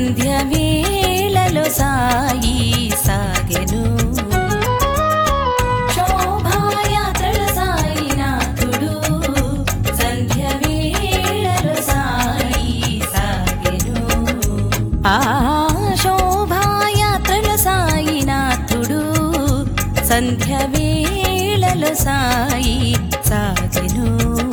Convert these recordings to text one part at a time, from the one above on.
సంధ్య వేళలో సాయి సాగెను శోభాయాత్రల సాయినాథుడు సంధ్య వేళలో సాయి సాగెను ఆ శోభాయాత్రల సాయినాథుడు సంధ్య వేళలో సాయి సాగెను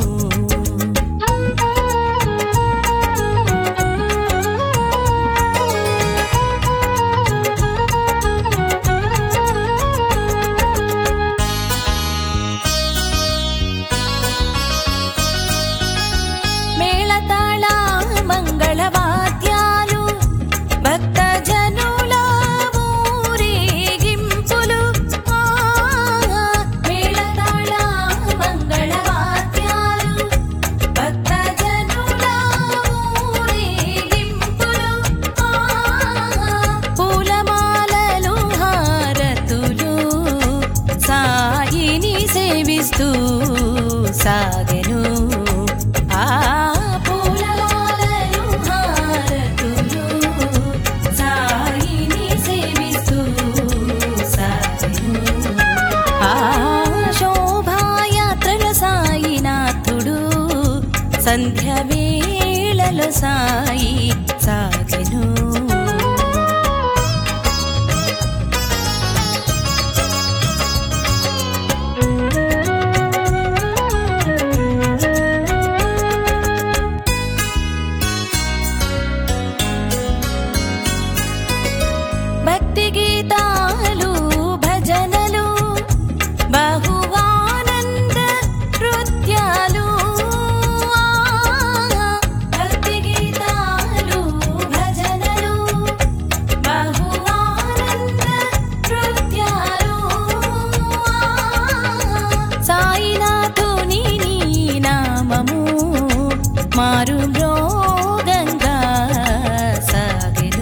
మంగళవాద్యాలు భక్తజనుల ఊరేగింపులు మేళతాళ మంగళవాద్యాలు భక్తజనుల ఊరేగింపులు పూలమాలలు హారతులు సాయిని సేవిస్తూ సాగెను సంధ్య వేళలో సాయి సాగెను భక్తి గీతాలు భజనలు బహువానంద నృత్యాలు మారు మ్రోగంగా సాగెను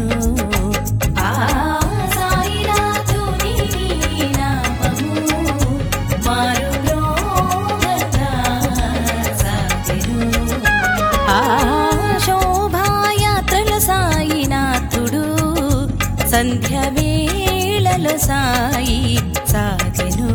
సాయినాథుని నామము మారు మ్రోగంగా సాగెను శోభాయాత్రల సాయినాథుడు సంధ్య వేళలో సాయి సాగెను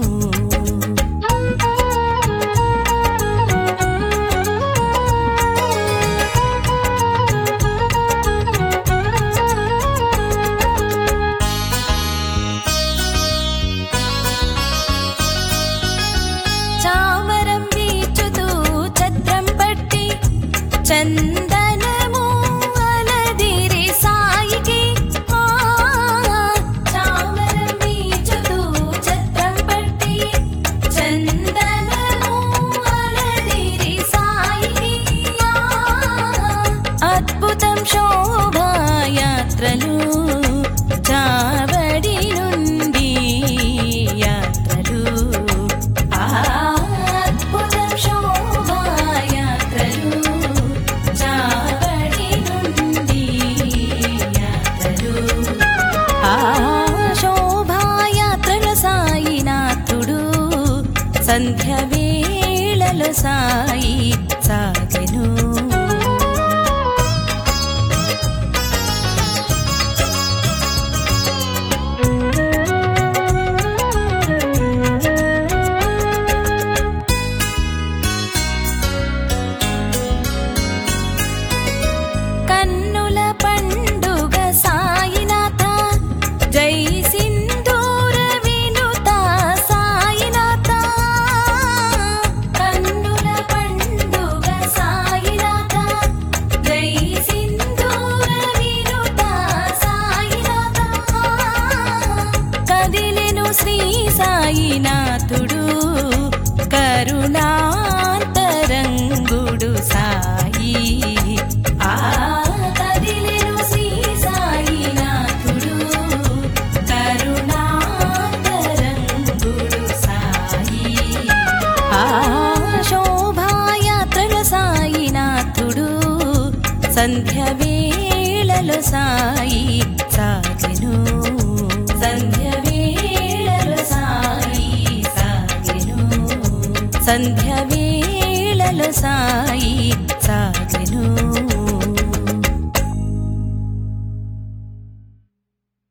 చందనము అలదిరి సాయికి చామరం వీచుతూ ఛత్రం పట్టి చందనము అలదిరి సాయికి అద్భుతం శోభాయాత్రలు చావడి నుండి యాత్రలు అద్భుతం శోభాయాత్రలు శోభాయాత్రల సాయినాథుడు సంధ్య వేళలో సాయి సాగెను కన్నుల పండుగ సాయినాథ జై సింధూర వినుత సాయినాథ కన్నుల పండుగ సాయినాథ జై సింధూర వినుత సాయినాథ కదిలెను శ్రీ సాయినాథుడు కరుణాంతరంగుడు సాయి కదిలెను శ్రీ సాయినాథుడు కరుణాంతరంగుడు సాయి శోభాయాత్రల సాయినాథుడు సంధ్య వేళలో సాయి సాగెను సంధ్య వేళలో సాయి సాగెను సంధ్య వేళలో సాయి